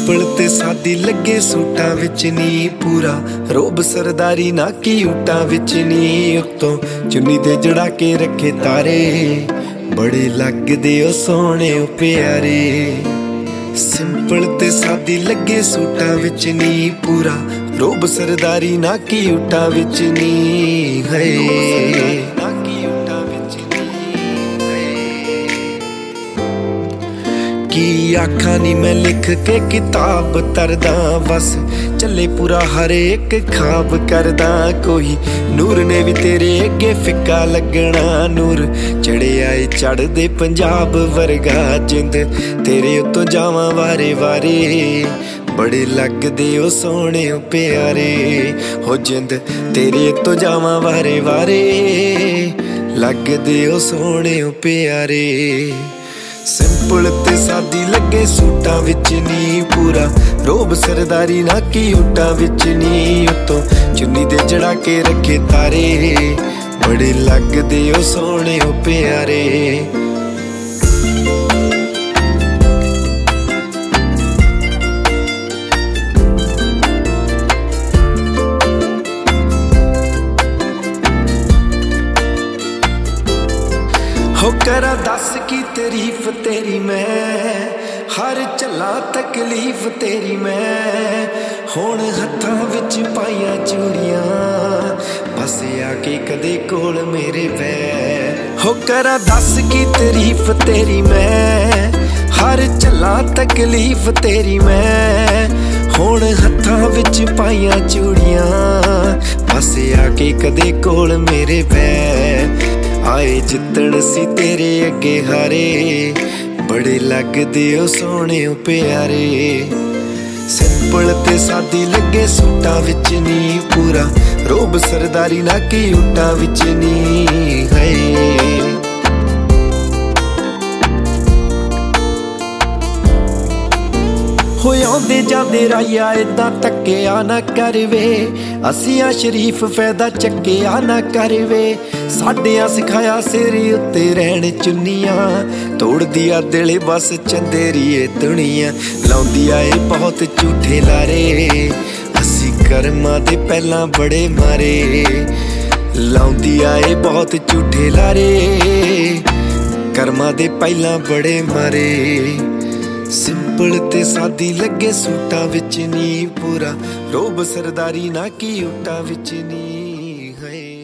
Simple ਤੇ ਸਾਦੀ ਲੱਗੇ ਸੂਟਾਂ ਵਿੱਚ ਨੀ, ਪੂਰਾ ਰੋਬ ਸਰਦਾਰੀ ਨਾ ਕੀ ਊਟਾਂ ਵਿੱਚ ਨੀ। ਉੱਤੋਂ ਚੁੰਨੀ ਤੇ ਜੜਾ ਕੇ ਰੱਖੇ ਤਾਰੇ, ਬੜੇ ਲੱਗਦੇ ਓ ਸੋਹਣੇ ਓ ਪਿਆਰੇ। ਸਿੰਪਲ ਤੇ ਸਾਦੀ ਲੱਗੇ ਸੂਟਾਂ ਵਿੱਚ ਨੀ, ਪੂਰਾ ਰੋਬ ਸਰਦਾਰੀ ਨਾ ਕੀ ਊਟਾਂ ਵਿੱਚ ਨੀ। ਹੈ ਕੀ ਆਖਾਂ ਨੀ ਮੈਂ ਲਿਖ ਕੇ ਕਿਤਾਬ ਤਰਦਾ, ਬਸ ਚੱਲੇ ਪੂਰਾ ਹਰੇਕ ਖਾਬ ਕਰਦਾ। ਕੋਈ ਨੂਰ ਨੇ ਵੀ ਤੇਰੇ ਅੱਗੇ ਫਿੱਕਾ ਲੱਗਣਾ, ਨੂਰ ਚੜਿਆ ਏ ਚੜ੍ਹਦੇ ਪੰਜਾਬ ਵਰਗਾ। ਜਿੰਦ ਤੇਰੇ ਉੱਤੋਂ ਜਾਵਾਂ ਵਾਰੇ ਵਾਰੇ, ਬੜੇ ਲੱਗਦੇ ਓ ਸੋਹਣੇ ਓ ਪਿਆਰੇ। ਹੋ ਜਿੰਦ ਤੇਰੇ ਤੋਂ ਜਾਵਾਂ ਵਾਰੇ ਵਾਰੇ, ਲੱਗਦੇ ਓ ਸੋਹਣੇ ਓ ਪਿਆਰੇ। ਸਿੰਪਲ ਤੇ ਸਾਦੀ ਲੱਗੇ ਸੂਟਾਂ ਵਿੱਚ ਨੀ, ਪੂਰਾ ਰੋਬ ਸਰਦਾਰੀ ਨਾ ਕੀ ਊਟਾਂ ਵਿੱਚ ਨੀ। ਉੱਤੋਂ ਚੁੰਨੀ ਤੇ ਜੜਾ ਕੇ ਰੱਖੇ ਤਾਰੇ, ਬੜੇ ਲੱਗਦੇ ਓ ਸੋਹਣੇ ਓ ਪਿਆਰੇ। ਹੋ ਕਰਾਂ ਦੱਸ ਕੀ ਤਾਰੀਫ ਤੇਰੀ ਮੈਂ, ਹਰ ਝੱਲਾ ਤਕਲੀਫ ਤੇਰੀ ਮੈਂ। ਹੁਣ ਹੱਥਾਂ ਵਿੱਚ ਪਾਈਆਂ ਚੂੜੀਆਂ, ਬਸ ਆ ਕੇ ਕਦੇ ਕੋਲ ਮੇਰੇ ਪੈ। ਹੋ ਕਰਾਂ ਦੱਸ ਕੀ ਤਾਰੀਫ ਤੇਰੀ ਮੈਂ, ਹਰ ਝੱਲਾ ਤਕਲੀਫ ਤੇਰੀ ਮੈਂ। ਹੁਣ ਹੱਥਾਂ ਵਿੱਚ ਪਾਈਆਂ ਚੂੜੀਆਂ, ਬਸ ਆ ਕੇ ਕਦੇ ਕੋਲ ਮੇਰੇ ਪੈ। ਆਏ ਜਿੱਤਣ ਸੀ ਤੇਰੇ ਅੱਗੇ ਹਾਰੇ, ਬੜੇ ਲੱਗਦੇ ਓ ਸੋਹਣੇ ਓ ਪਿਆਰੇ। ਸਿੰਪਲ ਤੇ ਸਾਦੀ ਲੱਗੇ ਸੂਟਾਂ ਵਿੱਚ ਨੀ, ਪੂਰਾ ਰੋਬ ਸਰਦਾਰੀ ਨਾ ਕੀ ਊਟਾਂ ਵਿੱਚ ਨੀ। ਹੈ ਹੋ ਆਉਂਦੇ ਜਾਂਦੇ ਰਾਇਆ ਏਦਾਂ ਧੱਕਿਆ ਨਾ ਕਰਵੇ, ਅਸੀਂ ਆ ਸ਼ਰੀਫ ਫਾਇਦਾ ਚੱਕਿਆ ਨਾ ਕਰਵੇ। ਸਾਡਿਆਂ ਸਿਖਾਇਆ ਸਿਰ ਉੱਤੇ ਰਹਿਣ ਚੁੰਨੀਆਂ, ਤੋੜਦੀ ਆ ਦਿਲ ਬਸ ਚੰਦੇਰੀਏ ਦੁਨੀਆ। ਲਾਉਂਦੀ ਆ ਏ ਬਹੁਤ ਝੂਠੇ ਲਾਰੇ, ਅਸੀਂ ਕਰਮਾਂ ਦੇ ਪਹਿਲਾਂ ਬੜੇ ਮਾਰੇ। ਲਾਉਂਦੀ ਆ ਏ ਬਹੁਤ ਝੂਠੇ ਲਾਰੇ, ਕਰਮਾਂ ਦੇ ਪਹਿਲਾਂ ਬੜੇ ਮਾਰੇ। ਸਿੰਪਲ ਤੇ ਸਾਦੀ ਲੱਗੇ ਸੂਟਾਂ ਵਿੱਚ ਨੀ, ਪੂਰਾ ਰੋਬ ਸਰਦਾਰੀ ਨਾ ਕੀ ਊਟਾਂ ਵਿੱਚ ਨੀ। ਹੈ